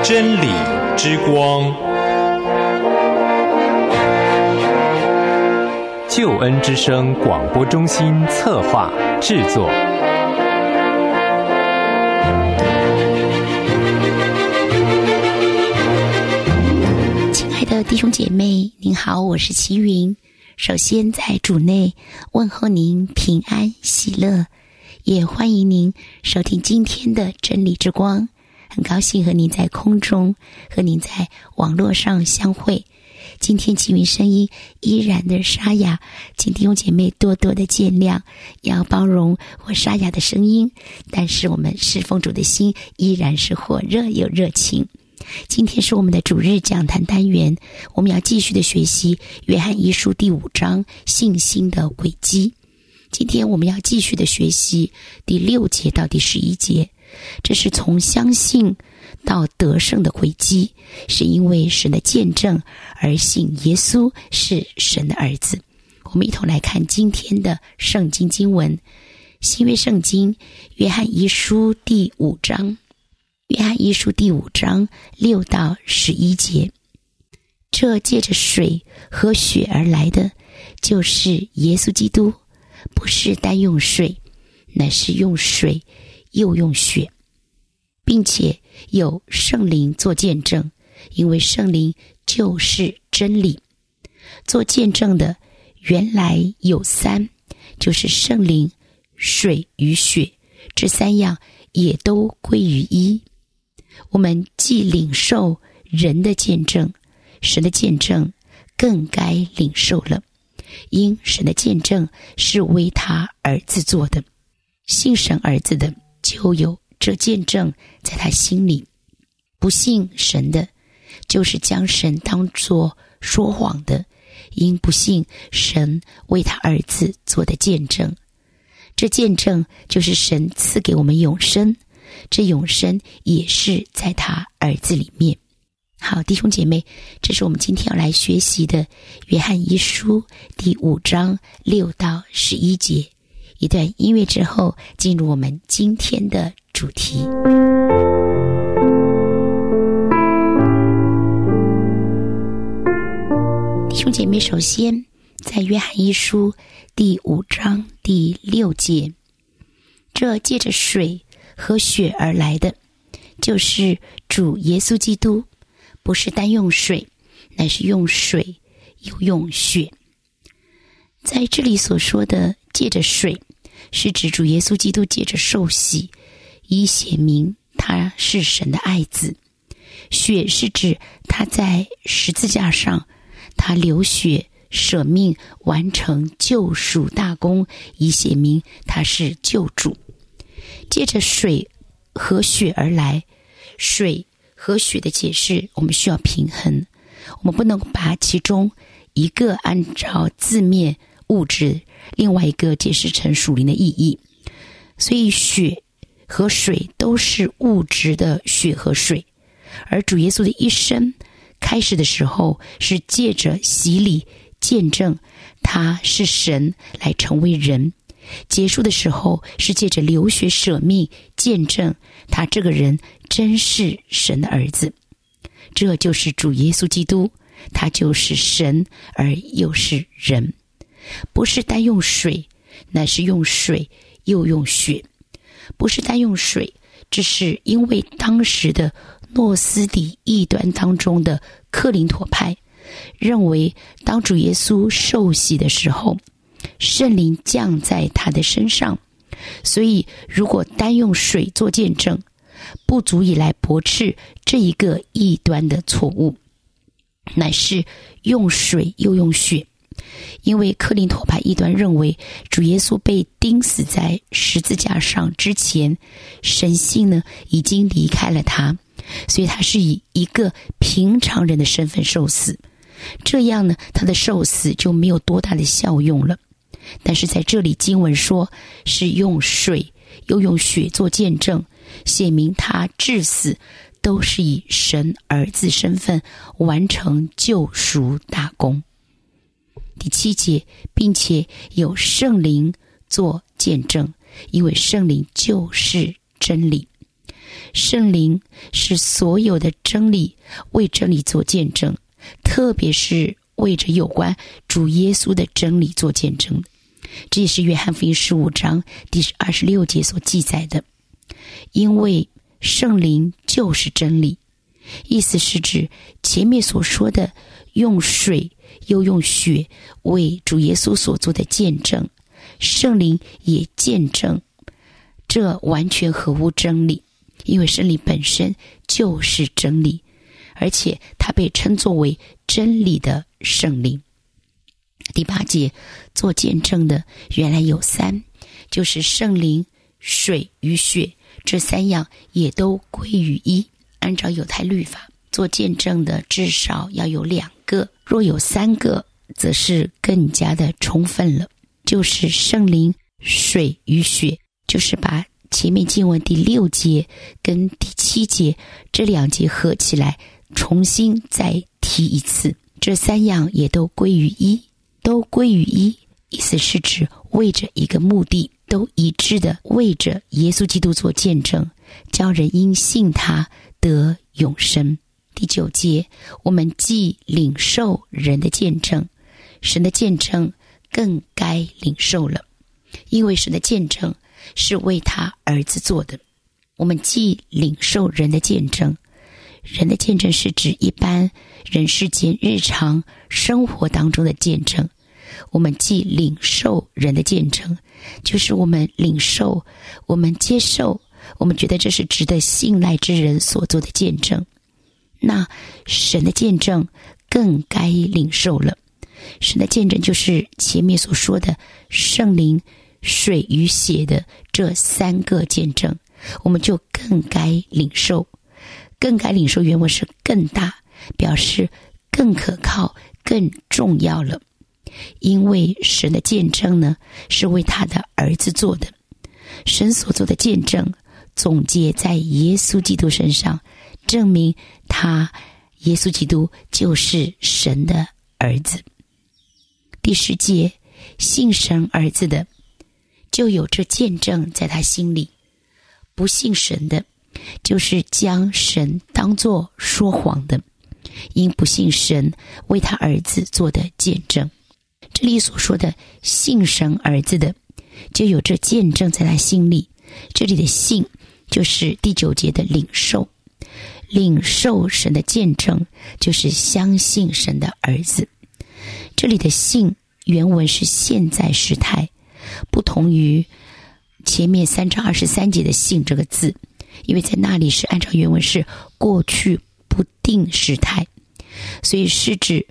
真理之光，救恩之声广播中心策划制作。 亲爱的弟兄姐妹，您好，我是齐云。首先在主内问候您平安喜乐，也欢迎您收听今天的真理之光。很高兴和您在空中，和您在网络上相会。今天齐云声音依然的沙哑，请弟兄姐妹多多的见谅，要包容我沙哑的声音，但是我们侍奉主的心依然是火热有热情。今天是我们的主日讲坛单元，我们要继续的学习约翰一书第5章信心的轨迹。今天我们要继续的学习第6节到第11节，这是从相信到得胜的轨迹，是因为神的见证而信耶稣是神的儿子。我们一同来看今天的圣经经文，新约圣经约翰一书第5章，约翰一书第5章6到11节。这借着水和血而来的，就是耶稣基督，不是单用水，乃是用水又用血，并且有圣灵做见证，因为圣灵就是真理。做见证的原来有3，就是圣灵、水与血，这3样也都归于一。我们既领受人的见证，神的见证更该领受了，因神的见证是为他儿子做的。信神儿子的就有这见证在他心里，不信神的就是将神当作说谎的，因不信神为他儿子做的见证。这见证就是神赐给我们永生，这永生也是在他儿子里面。好，弟兄姐妹，这是我们今天要来学习的约翰一书第5章6到11节。一段音乐之后，进入我们今天的主题。弟兄姐妹，首先在约翰一书第5章第6节，这借着水和血而来的，就是主耶稣基督，不是单用水，乃是用水又用血。在这里所说的借着水，是指主耶稣基督借着受洗，以显明他是神的爱子。血是指他在十字架上，他流血舍命，完成救赎大功，以显明他是救主。借着水和血而来，水和血的解释我们需要平衡，我们不能把其中一个按照字面物质，另外一个解释成属灵的意义。所以血和水都是物质的血和水，而主耶稣的一生开始的时候是借着洗礼见证他是神来成为人，结束的时候是借着流血舍命见证他这个人真是神的儿子。这就是主耶稣基督，他就是神而又是人，不是单用水，乃是用水又用血。不是单用水，只是因为当时的诺斯底异端当中的克林妥派认为，当主耶稣受洗的时候，圣灵降在他的身上，所以如果单用水做见证，不足以来驳斥这一个异端的错误，乃是用水又用血。因为克林妥派异端认为，主耶稣被钉死在十字架上之前，神性呢已经离开了他，所以他是以一个平常人的身份受死，这样呢他的受死就没有多大的效用了。但是在这里经文说是用水又用血做见证，显明他至死都是以神儿子身份完成救赎大功。第7节，并且有圣灵做见证，因为圣灵就是真理。 圣灵是所有的真理为真理做见证，特别是为着有关主耶稣的真理做见证。这也是约翰福音15章第26节所记载的。因为圣灵就是真理，意思是指前面所说的用水又用血为主耶稣所做的见证，圣灵也见证，这完全合乎真理。因为圣灵本身就是真理，而且它被称作为真理的圣灵。第8节，做见证的原来有3，就是圣灵、水与血，这3样也都归于一。按照犹太律法，做见证的至少要有2个，若有3个则是更加的充分了。就是圣灵、水与血，就是把前面经文第6节跟第7节这2节合起来，重新再提一次。这3样也都归于一，都归于一，意思是指为着一个目的，都一致的为着耶稣基督做见证，叫人因信他得永生。第9节，我们既领受人的见证，神的见证更该领受了，因为神的见证是为他儿子做的。我们既领受人的见证，人的见证是指一般人世间日常生活当中的见证。我们既领受人的见证，就是我们领受，我们接受，我们觉得这是值得信赖之人所做的见证。那神的见证更该领受了。神的见证就是前面所说的圣灵、水与血的这3个见证，我们就更该领受。更该领受原文是更大，表示更可靠、更重要了。因为神的见证呢，是为他的儿子做的。神所做的见证总结在耶稣基督身上，证明他耶稣基督就是神的儿子。第10节，信神儿子的就有这见证在他心里，不信神的就是将神当作说谎的，因不信神为他儿子做的见证。这里所说的信神儿子的就有这见证在他心里，这里的信就是第9节的领受，领受神的见证就是相信神的儿子。这里的信原文是现在时态，不同于前面3章23节的信这个字，因为在那里是按照原文是过去不定时态，所以是指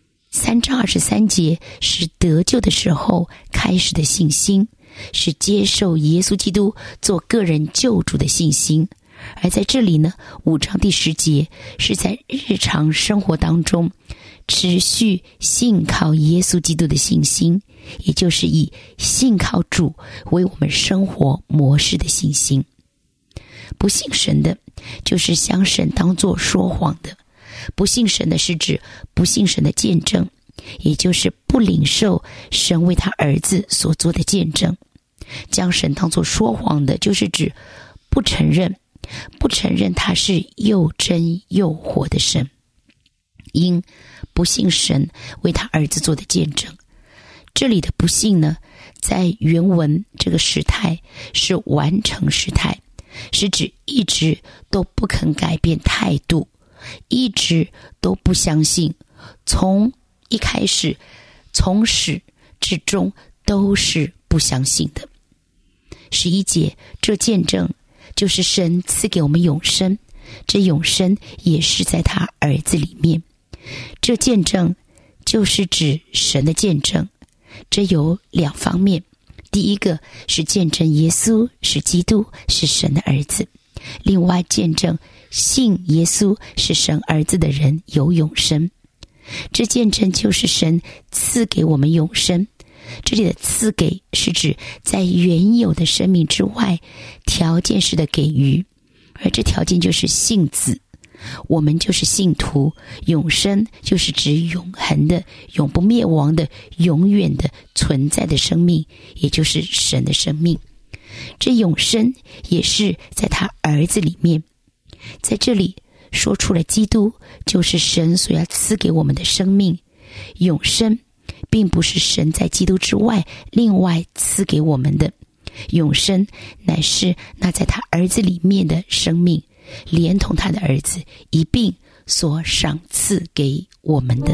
3章23节是得救的时候开始的信心，是接受耶稣基督做个人救主的信心。而在这里呢，5章第10节是在日常生活当中持续信靠耶稣基督的信心，也就是以信靠主为我们生活模式的信心。不信神的就是将神当作说谎的，不信神的是指不信神的见证，也就是不领受神为他儿子所做的见证。将神当作说谎的就是指不承认他是又真又活的神，因不信神为他儿子做的见证。这里的不信呢，在原文这个时态是完成时态，是指一直都不肯改变态度，一直都不相信，从一开始从始至终都是不相信的。11节，这见证就是神赐给我们永生，这永生也是在他儿子里面。这见证就是指神的见证，这有2方面。第一个是见证耶稣是基督，是神的儿子，另外见证信耶稣是神儿子的人有永生。这见证就是神赐给我们永生，这里的赐给是指在原有的生命之外条件式的给予，而这条件就是信子，我们就是信徒。永生就是指永恒的、永不灭亡的、永远的存在的生命，也就是神的生命。 这永生也是在他儿子里面。在这里说出了基督就是神所要赐给我们的生命。永生并不是神在基督之外另外赐给我们的，永生乃是那在他儿子里面的生命，连同他的儿子一并所赏赐给我们的。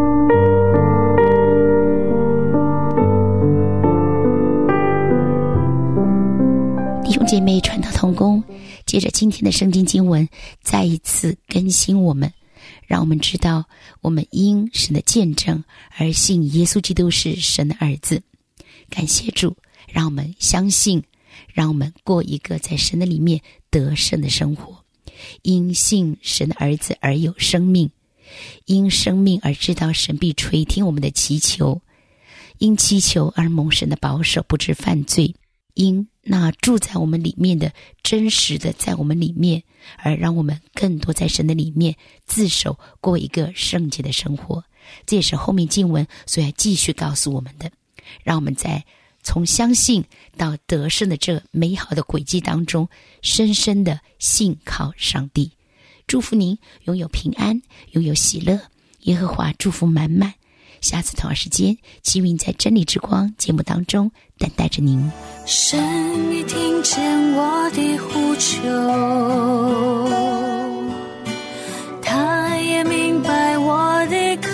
弟兄姐妹，传道同工，接着今天的圣经经文再一次更新我们，让我们知道我们因神的见证而信耶稣基督是神的儿子。感谢主，让我们相信，让我们过一个在神的里面得胜的生活。因信神的儿子而有生命，因生命而知道神必垂听我们的祈求，因祈求而蒙神的保守，不致犯罪，因那住在我们里面的真实的在我们里面，而让我们更多在神的里面自守，过一个圣洁的生活。这也是后面经文所要继续告诉我们的，让我们在从相信到得胜的这美好的轨迹当中，深深的信靠上帝。祝福您拥有平安，拥有喜乐，耶和华祝福满满。下次同样时间，齐云在真理之光节目当中等待着您。 神已听见我的呼求，他也明白我的渴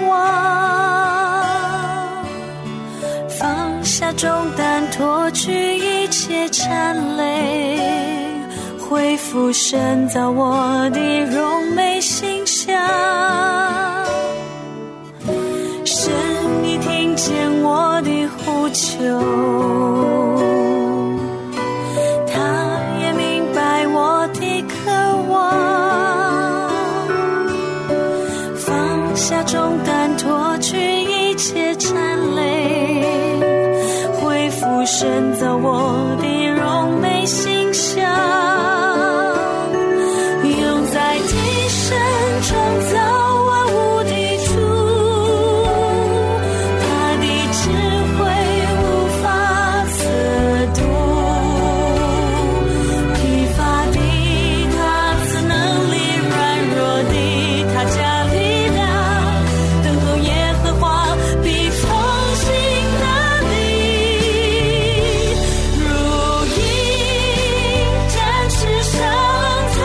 望，放下重担，脱去一切缠累，恢复神造我的荣美形象。神已听见我的呼求，他也明白我的渴望，放下重担，脱去一切缠累，恢复神造我的荣美形象，用在地神创造万物的主，他的智慧无法测度，疲乏的他赐能力，软弱的他加力量，等候耶和华必重新得力，如鹰展翅上腾，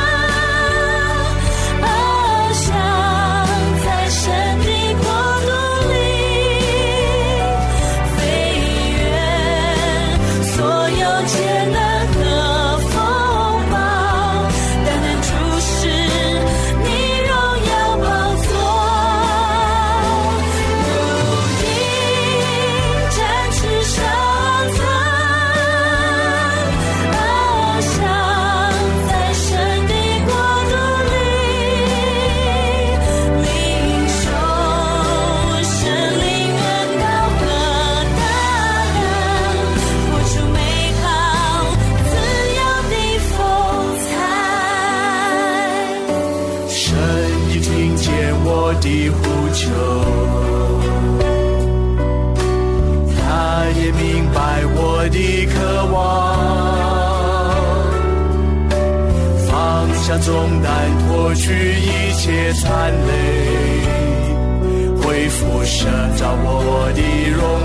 翱翔在神的国度里，飞越所有艰难和风暴，单单注视你荣耀宝座，如鹰展翅上腾，翱翔在神的国度里，领受神灵恩膏和大能，活出美好自由的风采。 神已听见我的呼求，他也明白我的渴望，放下重担，脱去一切缠累，恢复神造我的荣